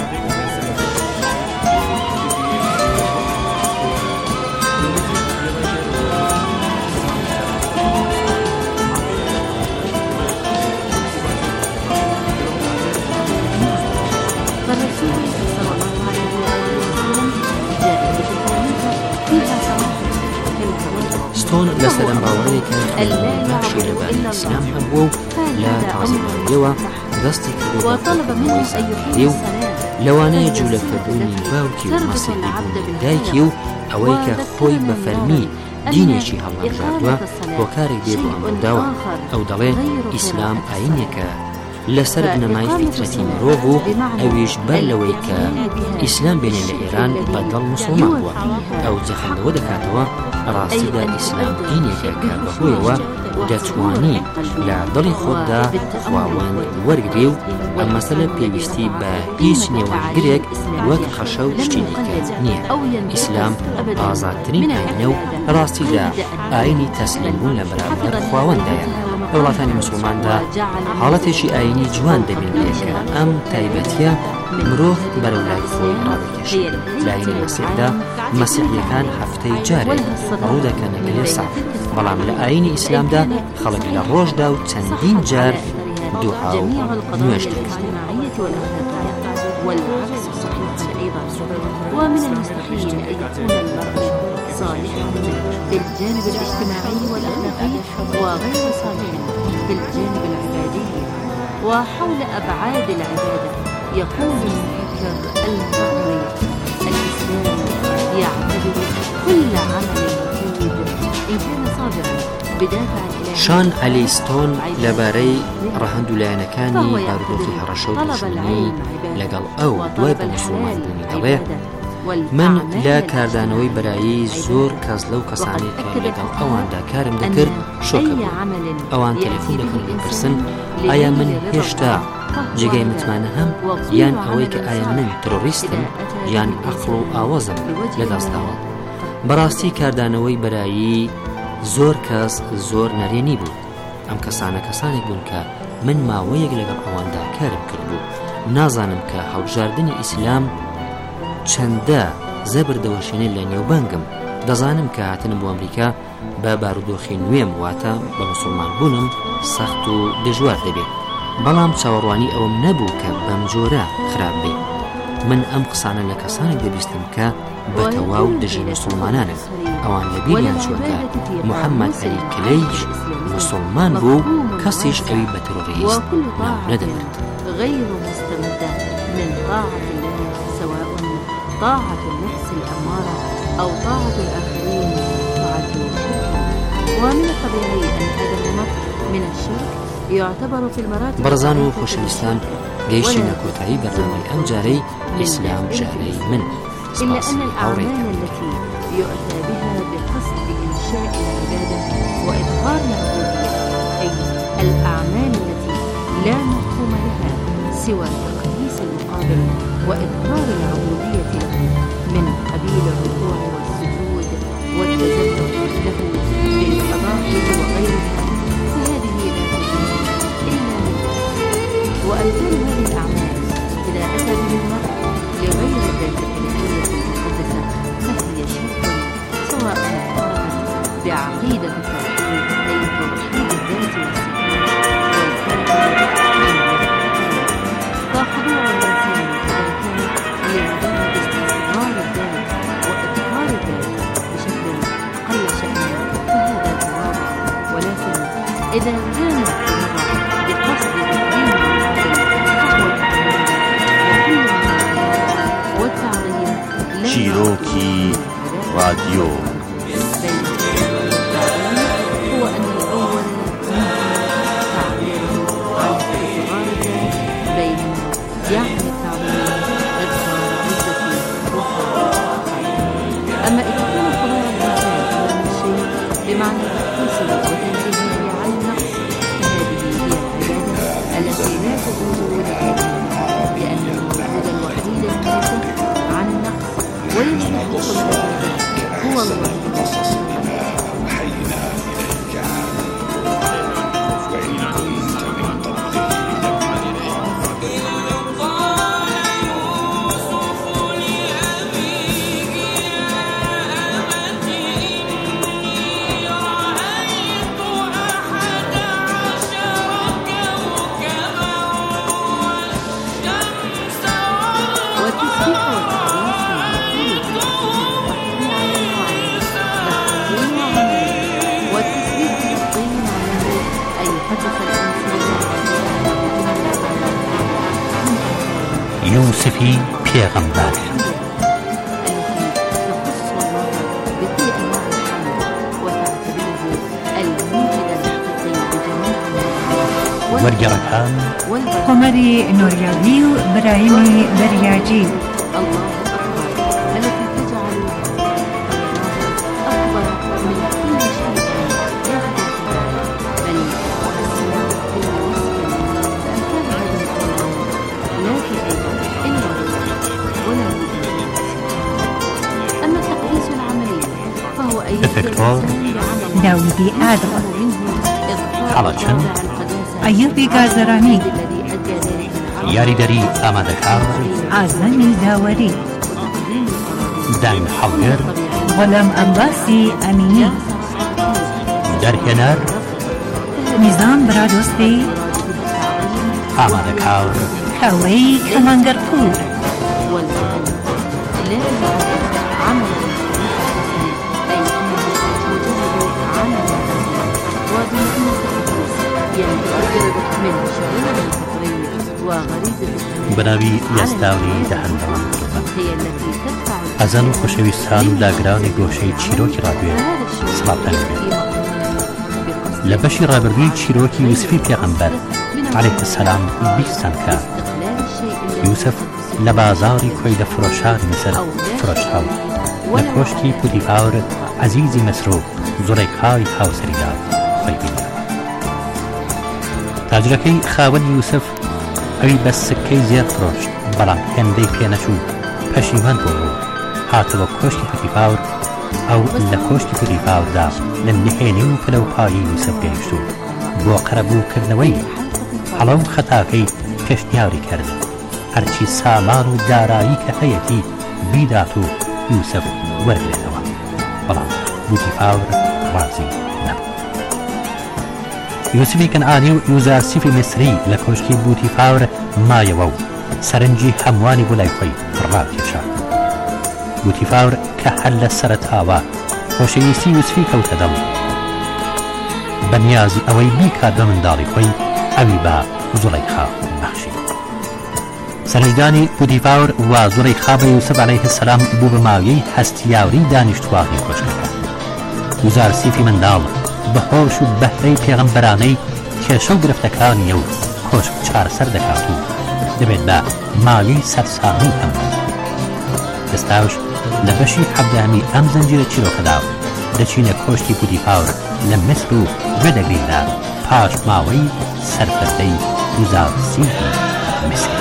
ستۆن لەسەرم باوەڕێکە باشی لەباری ئیسلام هەبووە و لە تازەبوونیەوە دەستی کردووە بەکردنەوەی زانیاری و لەوانەیە جوولەکردبوونی باوکی و مەسیحی بوونی دایکی و ئەوەی کە خۆی بە فەرمی دینێکی هەڵبژاردووە هۆکارێک دێ بۆ ئەمەداوە. ئەو دەڵێ ئیسلام ئاینێکە لەسەر بنەمای فیترەتی مرۆڤ و ئەویش بەر لەوەی کە ئیسلام بێنێ لە ئێران بەدڵ موسڵمان بووە. ئەو جەخەندەوە دەکاتەوە ڕاستیدا ئیسلام دینێکە کە بەهۆیەوە دەتوانی لە دڵی خۆتدا خواوەند وەرگری و ئەم مەسەلە پێویستی بە هیچ نێوەرگرێک وەک خەشە و شتی دیکە نییە. ئیسلام ئازادترین ئاینە و ڕاستیدا ئاینی تەسلیمبوون لە بەرامبەر خواوەندایە. لە وڵاتانی موسڵماندا حاڵەتێکی ئاینی جوان دەبینێت کە ئەم تایبەتیە مرۆڤ بەرەو لای خۆی ڕادەکێشێت. لە ئاینی مەسیحدا مەسیحیەکان هەفتەی جارێک ڕوو دەکەنە بەلێ ساڵ، بەڵام لە ئاینی ئیسلامدا خەڵک لە ڕۆژدا و چەندین جار دوعا و نوێژ دەکەن. ومن المستحيل أن يكون المرء صالحا في الجانب الاجتماعي والأخلاقي وغير صالح في الجانب العبادي. وحول أبعاد العبادة يقول المفكر المغربي الإسلام يعتبر كل عمل مفيد إن كان صادرا بدافع الإلهي. شان عەلی ستۆن لەبارەی ڕەهەند و لایەنەکانی بارودۆخی هەڕەشە و دژمنی لەگەڵ ئەو دوای بە موسڵمان بوونی دەڵێ من لە کاردانەوەی بەرایی زۆر کەس لەو کەسانی کە لەگەڵ ئەواندا کارم دەکرد شۆکە بوو. ئەوان تەلەفۆن دەکەن پرسن ئایا من هێشتا جێگەی متمانە هەم یان ئەوەی کە ئایا من ترۆریستم یان عەقڵ و ئاوەزم لەدەستداوە. بەڕاستی کاردانەوەی بەرایی زۆر کەس زۆر نەرێنی بوو. ئەم کەسانە کەسانێک بوون کە من ماوەیەک لەگەڵ ئەواندا کارم کردبوو. نازانم کە هەڵبژاردننی ئیسلام چەندە زەبردەوەشێنێ لە نێوبانگم. دەزانم کە هاتنم بۆ ئەمریکا بە بارودۆخی نوێم واتە بە مسلمان بوونم سەخت و دژوار دەبێت. بەڵام چاوەڕوانی ئەوم نەبوو کە بەم جۆرە خراپ بێ. من ئەم قسانە لە کەسانێک دەبیستم کە بە تەواو دژی مسلمانانن. ئەوان لە بیریان چووەکە محەممەد عەلی کلەیش مسلمان بوو، کەسیش ئەوی بە تەرۆریست ناو نەدەبێت. غير مستمدة من طاعة الله، سواء طاعة النفس الأمارة أو طاعة الآخرين تعد شركا. ومن الطبيعي أن هذا النمط من الشرك يعتبر في المراتب. بەڕێزان و خۆشەویستان، گەیشتینە کۆتایی بەرنامەی ئەم جارەی ئیسلام جارەی من. إلا أن الأعمال التي يؤتى بها بقصد إنشاء العبادة وإظهار العبودية، أي الأعمال التي لا مفهوم لها سوى تقديس المقابل وإظهار العبودية له من قبيل الركوع والسجود والتذلل له بالفضائل وغيرها، فهذه لا تجوز إلا لله. وأمثال هذه الأعمال إذا أتى به المرء لغير ذات الإلهية المقدسة فهي شرك، سواء اقترنت بعقيدة التوحيد أي توحيد الذات والصفات والكون فخضوع الإنسان إذا كان لمجرد استصغار الذات وإظهار الذات بشكل قل شأنه فهذا تواضع. ولكن إذا كان بقصد تكريم المقابل فهو التعظيم، وكل والتعظيم شيروكي راديو. هو أن الأول تعبيره عن استصغار الذات، بينما يعني التعبير إظهار عزة وفضل. أما إذا كان خضوع الإنسان أمام الشيء بمعنى تقديسه وتنزيهه عن النقص، فهذه هي العبادة التي لا تجوز لغيرها، لأن الموجود الوحيد المنزه عن النقص ويستحق العبادة هو الله. يوسفي پیغمبر وەرگێڕەکان قۆمەری نۆریاوی و برایمی بەریاجی. داودی ئادڵ، هەڵەچن ئەیوبی گازەرانی، یاریدەری ئامادەکار ئازەمی داوەری، دان هەڵگر، غۆلەم ئەمباسی ئەمینی، دەرهێنەر نیزام برادۆستی، ئامادەکار کاوەی کەمانگەرپوور. بەناوی یاسداوی دەهەندەوان ئەزان و خۆشەویستان و داگرانی گۆشەی چیرۆکی ڕادیۆ سڵاتان بێت. لە بەشی ڕابردووی چیرۆکی یوسفی پێغەمبەر عەلەیه السەلام بیستان کە یوسف لە بازاڕی کۆی لە فرۆشاری مەسەر فرۆشراو لە کۆشتی پۆتیفار عەزیزی مەسرۆ زوڵەیخای هاوسەریدا خۆی بینی. تاجرەکەی خاوەنی یوسف ئەوی بە سکەی زێر فرۆشت بەڵام هێندەی پێنەچوو پەشیمان بۆ هاتەوە کۆشتی پوتیفاور ئەو لە کۆشتی پوتیفاوردا لە نهێنی و پلە و پایی یوسف گەیشت و بۆ قەرەبووکردنەوەی هەڵەو خەتاکەی پێشنیاری کرد هەرچی سامان و دارایی کە هەیەتی بیدات و یوسف وەرگێنەوە بەڵام پوتیفاور ڕازی نەبوو. یوسفی کەنعانی و یوزارسیفی میسری لە کۆشکی پوتیفاور مایەوە و سەرنجی هەمووانی بۆ لای خۆی ڕاکێشا. پوتیفاور کە هەر لە سەرەتاوە خۆشەویستی یوسفی کەوتە دڵ بەنیازی ئەوەی بیکات بە منداڵی خۆی ئەوی بە زوڵەیخا بەخشی. سەرنجدانی پوتیفاور وا زوڵەیخا بە یوسف عەلەیه السەلام بوو بە ماوەیەی هەستیاوری دانیشتوانی کۆشکەکە. یوزارسیفی منداڵ بە هۆش و بەهرەی پێغەمبەرانەی کێشە و گرفتەکانیە و کۆشک چارەسەر دەکات و دەبێت بە ماوەی سەرسامی هەموو. ئێستاش لە بەشی حەبدامی ئەم زەنجیرە چیرۆکەدا دەچینە کۆشتی پوتیفاور لە میسر و گوێدەگریندا پاش ماوەی سەرپەردەی یوزارسیفی میسری.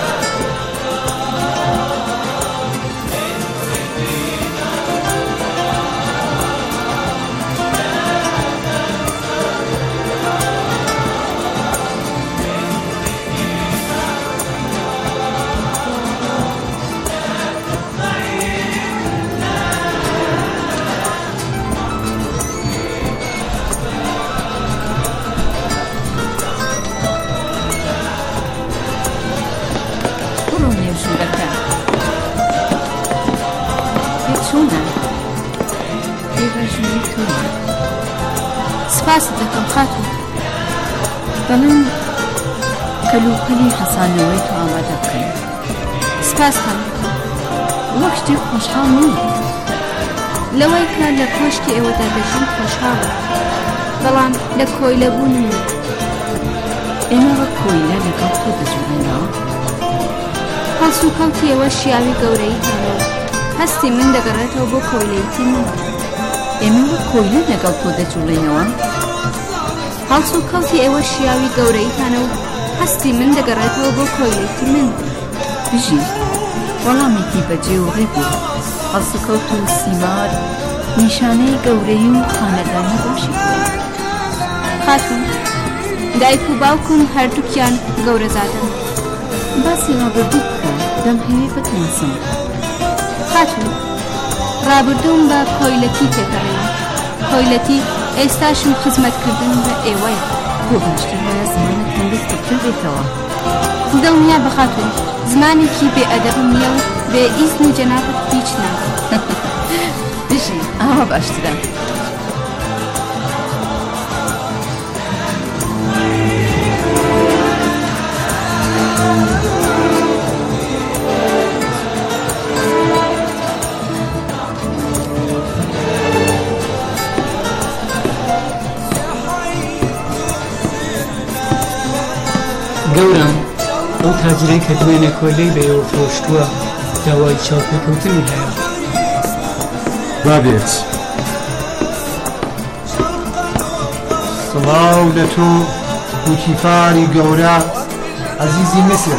سپاست دەکەم خاتوو بە من کەلوپەلی حەسانەوەی تۆ ئامادە بکەین. سپاس هەم وەک شتێک خۆشحاڵ نیم لەوەی کە لە کۆشکی ئێوەدا دەژین خۆشحاڵە بەڵام لە کۆیلەبوون ئێمە وەک کۆیلە لەگەڵ تۆ دەجوڵێنەوە. هەڵس و کەوتی ئێوە شیاوی گەورەی هەنە و هەستی من دەگەڕێتەوە بۆ کۆیلەیەتی من. ئێمە وەک کۆیلە لەگەڵ تۆ دەجوڵێنەوە. هەڵس و کەوتی ئێوە شیاوی گەورەیتانە و هەستی من دەگەڕێتەوە بۆ کۆیلەیەتی من. بژی وەڵامێکی بەجێ و ڕێ بوو. هەڵس و کەوت و سیمار نیشانەی گەورەی و خانەدانی باشی بوو. خاتوون دایک و باوکم هەردووکیان گەورەزادەن. باسی ڕابردوو بکە دەمهەوێ بتەنسم. خاتوون ڕابردووم بە کۆیلەتی تێپەڕێنم. کۆیلەتی ئێستاشم خزمەتکردن بە ئێوەیە. بۆ باشتر وایە زمانت هەندێک تەبدیل بێتەوە. دڵنیا بە خاتوون زمانێکی بێئەدەبم نییە و بێ ئیزنی جەنابەت هیچ ناکەم. بژی ئاوا باشترە. گەورم ئەو تاجرەی کە دوێنێ کۆلەی بەیەوە فرۆشتووە داوای چاوپێکەوتنی هەیە. بابێت سڵاو لە تۆ پوتیفاری گەورە عەزیزی میسر.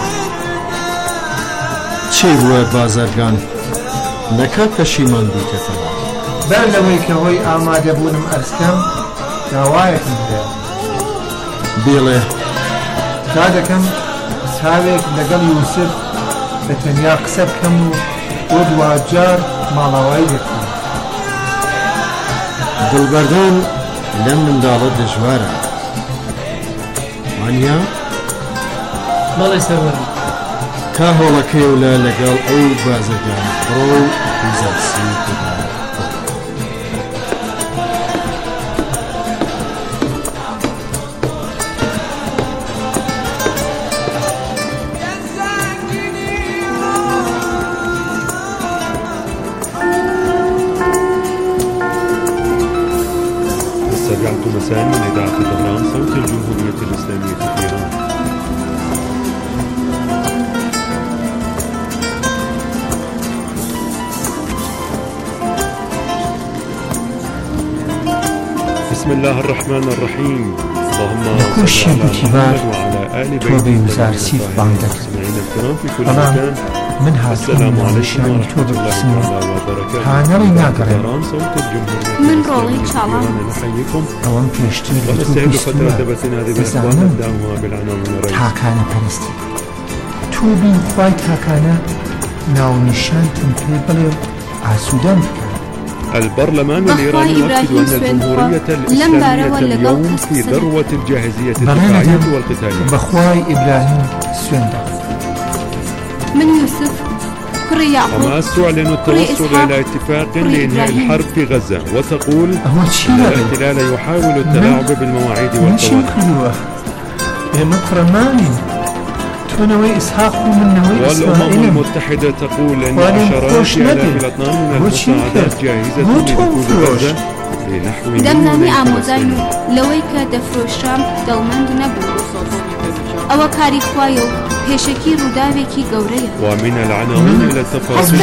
چێ بووە بازرگان نەکات پەشیمان بیکەتەوە. بەر لەوەی کە هۆی ئامادەبوونم ئەرزکەم داوایەکم کرد. بێڵێ تا دەکەم تاوێک لەگەڵ یوسف بە تەنیا قسە بکەم و بۆ دوجار ماڵاوایی دەکەم. دڵبەردان لەم منداڵە دژوارە وانیا؟ بەڵێ سەروەرم. کا هۆڵەکەی ولا لەگەڵ ئەو بازرگان بڕۆ و ویزارسی کردن. استمعتم مساء من إذاعة طهران صوت الجمهورية الإسلامية في إيران. بسم الله الرحمن الرحيم. لكوشي بوتيبار توبي وزار سيف باندك طبعا من هاتون نشاني توبي بسمه هانري ناقرين من رولي تشالان اوام پیشتی لتوبی سوه بزانم تاکانه پرستی توبي خوای تاکانه ناو نشانتم پی بلي آسودان بکن البرلمان الإيراني يؤكد أن الجمهورية الإسلامية اليوم في ذروة الجاهزية الدفاعية والقتالية. بخواي إبراهيم سويندا من يوسف حماس تعلن التوصل إلى اتفاق لإنهاء الحرب في غزة وتقول أن الاحتلال يحاول التلاعب بالمواعيد والقواعد. تونوي إسحاق من نوي والأمم المتحدة تقول أن عشرات آلاف الأطنان من المساعدات جاهزة لدخول غزة لنحو دمنامي آموزاينو لويكا دفروشام دلمند نبو أو كاري خوايو هشكي روداويكي غوريا ومن العناوين إلى التفاصيل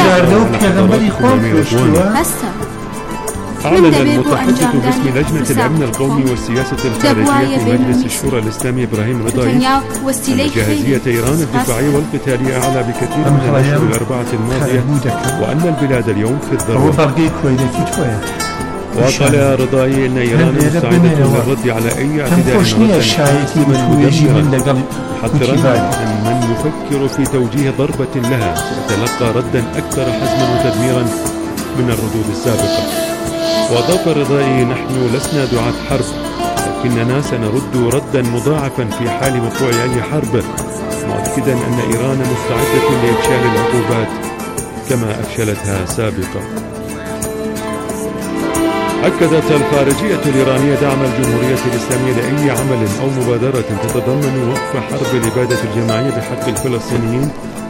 هسا أعلن المتحدث باسم لجنة الأمن القومي والسياسة الخارجية في مجلس الشورى الإسلامي إبراهيم رضاي أن جاهزية إيران الدفاعية والقتالية أعلى بكثير من الأشهر الأربعة الماضية وأن البلاد اليوم في الذروة. وقال رضاي أن إيران مستعدة للرد على أي اعتداء مدمرا محذرا أن من يفكر في توجيه ضربة لها سيتلقى ردا أكثر حزما وتدميرا من الردود السابقة. وأضاف الرضاي نحن لسنا دعاة حرب لكننا سنرد ردا مضاعفا في حال وقوع أي حرب مؤكدا أن إيران مستعدة لإفشال العقوبات كما أفشلتها سابقا. أكدت الخارجية الإيرانية دعم الجمهورية الإسلامية لأي عمل أو مبادرة تتضمن وقف حرب الإبادة الجماعية بحق الفلسطينيين